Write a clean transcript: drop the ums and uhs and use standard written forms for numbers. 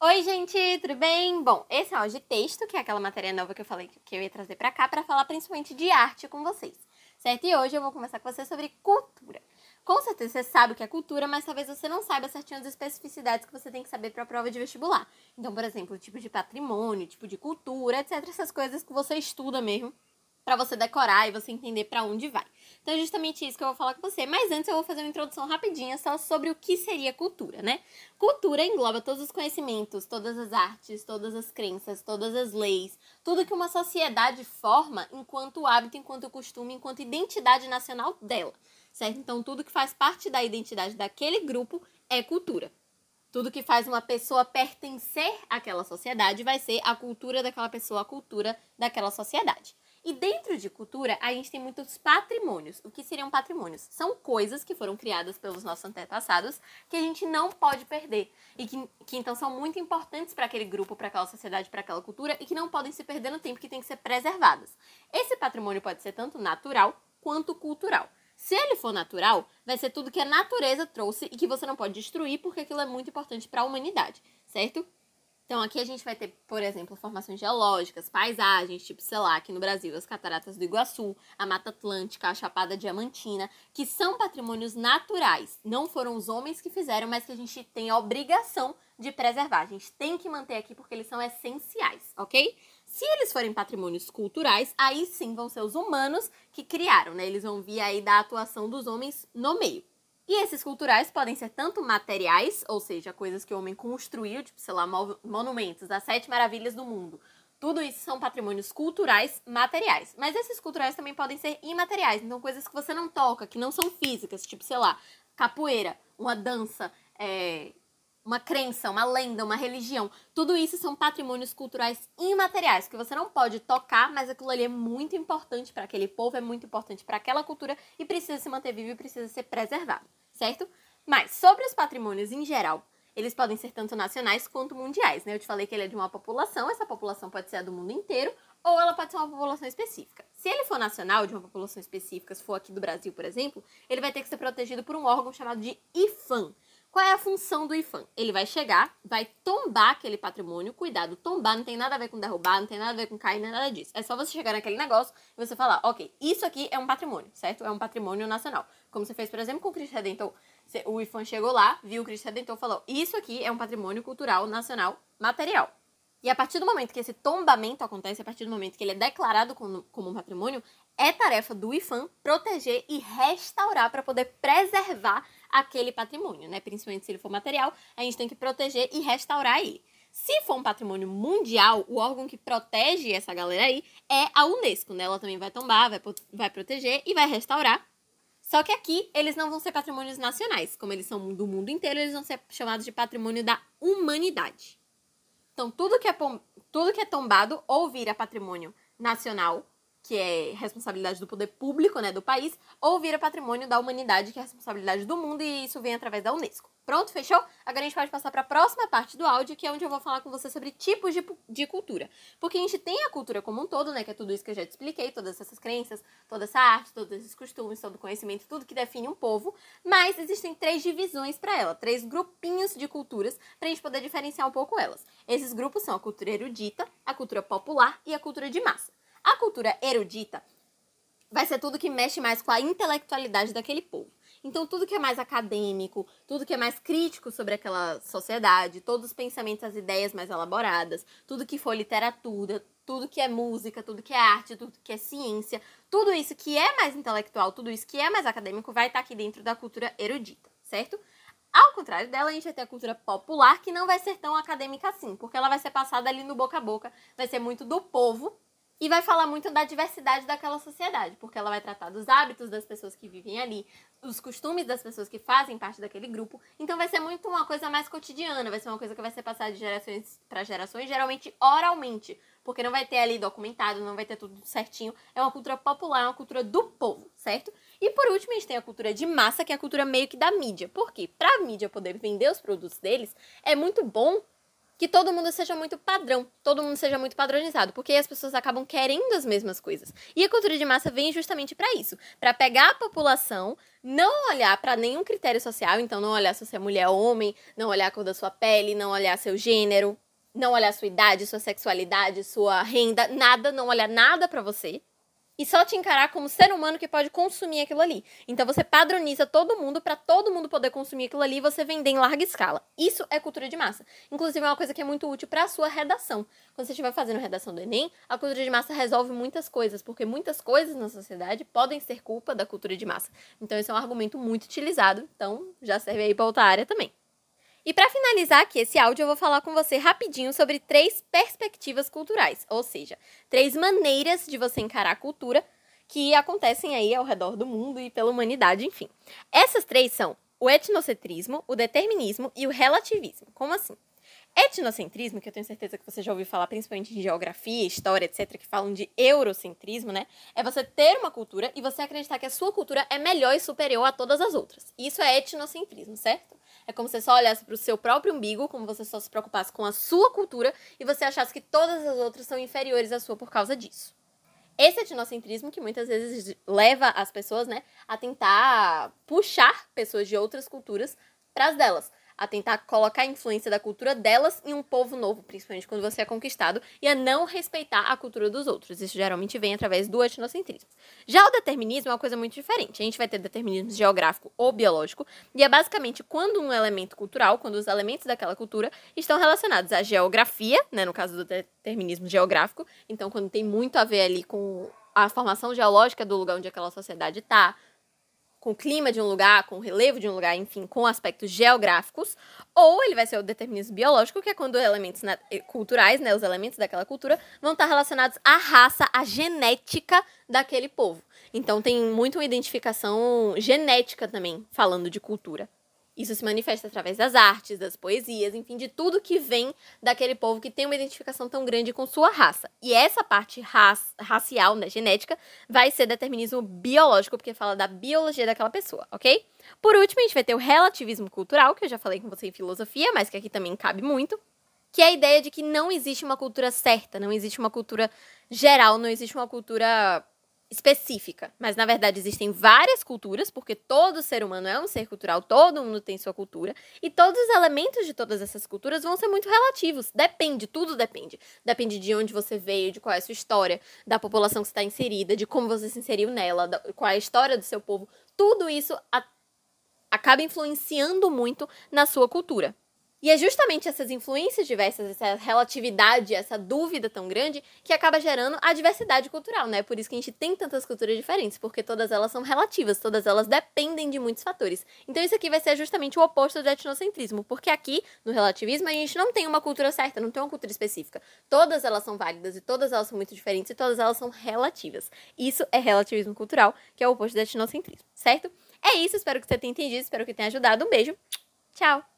Oi, gente, tudo bem? Bom, esse é o áudio de texto, que é aquela matéria nova que eu falei que eu ia trazer pra cá pra falar principalmente de arte com vocês, certo? E hoje eu vou conversar com você sobre cultura. Com certeza você sabe o que é cultura, mas talvez você não saiba certinho as especificidades que você tem que saber pra prova de vestibular. Então, por exemplo, o tipo de patrimônio, tipo de cultura, etc. Essas coisas que você estuda mesmo pra você decorar e você entender pra onde vai. Então é justamente isso que eu vou falar com você. Mas antes eu vou fazer uma introdução rapidinha só sobre o que seria cultura, né? Cultura engloba todos os conhecimentos, todas as artes, todas as crenças, todas as leis, tudo que uma sociedade forma enquanto hábito, enquanto costume, enquanto identidade nacional dela, certo? Então tudo que faz parte da identidade daquele grupo é cultura. Tudo que faz uma pessoa pertencer àquela sociedade vai ser a cultura daquela pessoa, a cultura daquela sociedade. E dentro de cultura, a gente tem muitos patrimônios. O que seriam patrimônios? São coisas que foram criadas pelos nossos antepassados que a gente não pode perder. E que então são muito importantes para aquele grupo, para aquela sociedade, para aquela cultura e que não podem se perder no tempo, que tem que ser preservadas. Esse patrimônio pode ser tanto natural quanto cultural. Se ele for natural, vai ser tudo que a natureza trouxe e que você não pode destruir porque aquilo é muito importante para a humanidade, certo? Então aqui a gente vai ter, por exemplo, formações geológicas, paisagens, tipo, sei lá, aqui no Brasil, as cataratas do Iguaçu, a Mata Atlântica, a Chapada Diamantina, que são patrimônios naturais. Não foram os homens que fizeram, mas que a gente tem a obrigação de preservar. A gente tem que manter aqui porque eles são essenciais, ok? Se eles forem patrimônios culturais, aí sim vão ser os humanos que criaram, né? Eles vão vir aí da atuação dos homens no meio. E esses culturais podem ser tanto materiais, ou seja, coisas que o homem construiu, tipo, sei lá, monumentos, as 7 maravilhas do mundo. Tudo isso são patrimônios culturais materiais. Mas esses culturais também podem ser imateriais, então coisas que você não toca, que não são físicas, tipo, sei lá, capoeira, uma dança, uma crença, uma lenda, uma religião. Tudo isso são patrimônios culturais imateriais, que você não pode tocar, mas aquilo ali é muito importante para aquele povo, é muito importante para aquela cultura e precisa se manter vivo e precisa ser preservado, certo? Mas sobre os patrimônios em geral, eles podem ser tanto nacionais quanto mundiais, né? Eu te falei que ele é de uma população, essa população pode ser a do mundo inteiro, ou ela pode ser uma população específica. Se ele for nacional, de uma população específica, se for aqui do Brasil, por exemplo, ele vai ter que ser protegido por um órgão chamado de IFAM. Qual é a função do IFAM? Ele vai chegar, vai tombar aquele patrimônio. Cuidado, tombar não tem nada a ver com derrubar, não tem nada a ver com cair, nem nada disso. É só você chegar naquele negócio e você falar, ok, isso aqui é um patrimônio, certo? É um patrimônio nacional. Como você fez, por exemplo, com o Cristo Redentor. O IFAM chegou lá, viu o Cristo Redentor e falou, isso aqui é um patrimônio cultural nacional material. E a partir do momento que esse tombamento acontece, a partir do momento que ele é declarado como um patrimônio, é tarefa do IFAM proteger e restaurar para poder preservar aquele patrimônio, né? Principalmente se ele for material, a gente tem que proteger e restaurar ele. Se for um patrimônio mundial, o órgão que protege essa galera aí é a Unesco, né? Ela também vai tombar, vai proteger e vai restaurar. Só que aqui eles não vão ser patrimônios nacionais. Como eles são do mundo inteiro, eles vão ser chamados de patrimônio da humanidade. Então, tudo que é tombado ou vira patrimônio nacional, que é responsabilidade do poder público, né, do país, ou vira patrimônio da humanidade, que é responsabilidade do mundo, e isso vem através da Unesco. Pronto, fechou? Agora a gente pode passar para a próxima parte do áudio, que é onde eu vou falar com você sobre tipos de cultura. Porque a gente tem a cultura como um todo, né, que é tudo isso que eu já te expliquei, todas essas crenças, toda essa arte, todos esses costumes, todo o conhecimento, tudo que define um povo, mas existem 3 divisões para ela, 3 grupinhos de culturas, para a gente poder diferenciar um pouco elas. Esses grupos são a cultura erudita, a cultura popular e a cultura de massa. A cultura erudita vai ser tudo que mexe mais com a intelectualidade daquele povo. Então, tudo que é mais acadêmico, tudo que é mais crítico sobre aquela sociedade, todos os pensamentos, as ideias mais elaboradas, tudo que for literatura, tudo que é música, tudo que é arte, tudo que é ciência, tudo isso que é mais intelectual, tudo isso que é mais acadêmico vai estar aqui dentro da cultura erudita, certo? Ao contrário dela, a gente vai ter a cultura popular, que não vai ser tão acadêmica assim, porque ela vai ser passada ali no boca a boca, vai ser muito do povo, e vai falar muito da diversidade daquela sociedade, porque ela vai tratar dos hábitos das pessoas que vivem ali, dos costumes das pessoas que fazem parte daquele grupo. Então vai ser muito uma coisa mais cotidiana, vai ser uma coisa que vai ser passada de gerações para gerações, geralmente oralmente, porque não vai ter ali documentado, não vai ter tudo certinho. É uma cultura popular, é uma cultura do povo, certo? E por último, a gente tem a cultura de massa, que é a cultura meio que da mídia. Por quê? Para a mídia poder vender os produtos deles, é muito bom que todo mundo seja muito padrão, todo mundo seja muito padronizado, porque aí as pessoas acabam querendo as mesmas coisas. E a cultura de massa vem justamente para isso, para pegar a população, não olhar para nenhum critério social, então não olhar se você é mulher ou homem, não olhar a cor da sua pele, não olhar seu gênero, não olhar sua idade, sua sexualidade, sua renda, nada, não olhar nada para você. E só te encarar como ser humano que pode consumir aquilo ali. Então você padroniza todo mundo para todo mundo poder consumir aquilo ali e você vender em larga escala. Isso é cultura de massa. Inclusive é uma coisa que é muito útil para a sua redação. Quando você estiver fazendo redação do Enem, a cultura de massa resolve muitas coisas, porque muitas coisas na sociedade podem ser culpa da cultura de massa. Então esse é um argumento muito utilizado, então já serve aí para outra área também. E para finalizar aqui esse áudio, eu vou falar com você rapidinho sobre 3 perspectivas culturais, ou seja, 3 maneiras de você encarar a cultura que acontecem aí ao redor do mundo e pela humanidade, enfim. Essas 3 são o etnocentrismo, o determinismo e o relativismo. Como assim? Etnocentrismo, que eu tenho certeza que você já ouviu falar principalmente em geografia, história, etc., que falam de eurocentrismo, né? É você ter uma cultura e você acreditar que a sua cultura é melhor e superior a todas as outras. Isso é etnocentrismo, certo? É como se você só olhasse para o seu próprio umbigo, como você só se preocupasse com a sua cultura e você achasse que todas as outras são inferiores à sua por causa disso. Esse etnocentrismo que muitas vezes leva as pessoas, né, a tentar puxar pessoas de outras culturas para as delas, a tentar colocar a influência da cultura delas em um povo novo, principalmente quando você é conquistado, e a não respeitar a cultura dos outros. Isso geralmente vem através do etnocentrismo. Já o determinismo é uma coisa muito diferente. A gente vai ter determinismo geográfico ou biológico, e é basicamente quando um elemento cultural, quando os elementos daquela cultura estão relacionados à geografia, né, no caso do determinismo geográfico, então quando tem muito a ver ali com a formação geológica do lugar onde aquela sociedade está, com o clima de um lugar, com o relevo de um lugar, enfim, com aspectos geográficos, ou ele vai ser o determinismo biológico, que é quando elementos culturais, né, os elementos daquela cultura, vão estar relacionados à raça, à genética daquele povo. Então tem muito uma identificação genética também, falando de cultura. Isso se manifesta através das artes, das poesias, enfim, de tudo que vem daquele povo que tem uma identificação tão grande com sua raça. E essa parte racial, né, genética, vai ser determinismo biológico, porque fala da biologia daquela pessoa, ok? Por último, a gente vai ter o relativismo cultural, que eu já falei com você em filosofia, mas que aqui também cabe muito, que é a ideia de que não existe uma cultura certa, não existe uma cultura geral, não existe uma cultura específica, mas na verdade existem várias culturas, porque todo ser humano é um ser cultural, todo mundo tem sua cultura, e todos os elementos de todas essas culturas vão ser muito relativos, depende, tudo depende. Depende de onde você veio, de qual é a sua história, da população que está inserida, de como você se inseriu nela, qual é a história do seu povo, tudo isso acaba influenciando muito na sua cultura. E é justamente essas influências diversas, essa relatividade, essa dúvida tão grande, que acaba gerando a diversidade cultural, né? Por isso que a gente tem tantas culturas diferentes, porque todas elas são relativas, todas elas dependem de muitos fatores. Então isso aqui vai ser justamente o oposto do etnocentrismo, porque aqui, no relativismo, a gente não tem uma cultura certa, não tem uma cultura específica. Todas elas são válidas e todas elas são muito diferentes e todas elas são relativas. Isso é relativismo cultural, que é o oposto do etnocentrismo, certo? É isso, espero que você tenha entendido, espero que tenha ajudado. Um beijo, tchau!